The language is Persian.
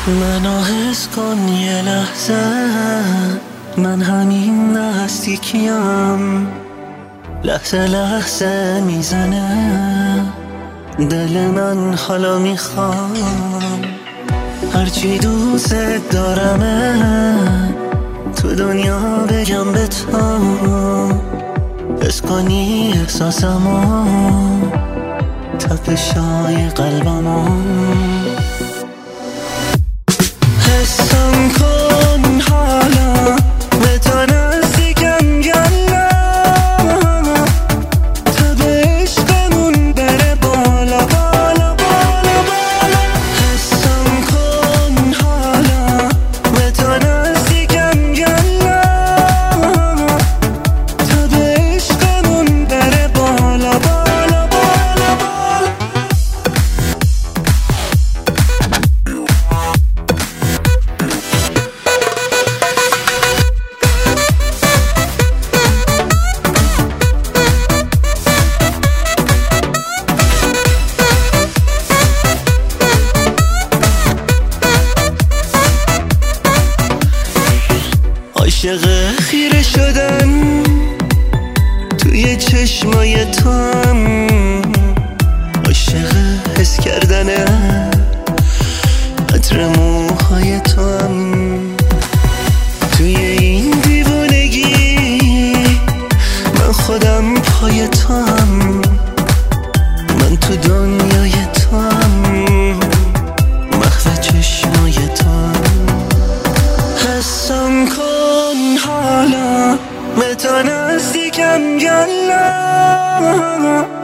منو حس کن یه لحظه، من همین نزدیکیم. لحظه لحظه میزنه دل من، حالا میخوام هرچی دوست دارمه تو دنیا بگم به تو، حس کنی احساسمو، تپشای قلبمو. حسم کن حالا به تو نزدیکم، گلا تا به عشقمون بره بالا بالا بالا بالا. حسم کن حالا به تو نزدیکم، گلا تا به عشقمون بره بالا بالا بالا بالا. عاشق خیره شدن توی چشمای تو هم، عاشق حس کردنه عطر موهای تو هم. توی این دیوانگی من خودم پای تو هم، من تو دنیای تو هم، مخفی چشمای تو هم. حسم کن حالا به تو نزدیکم، گلا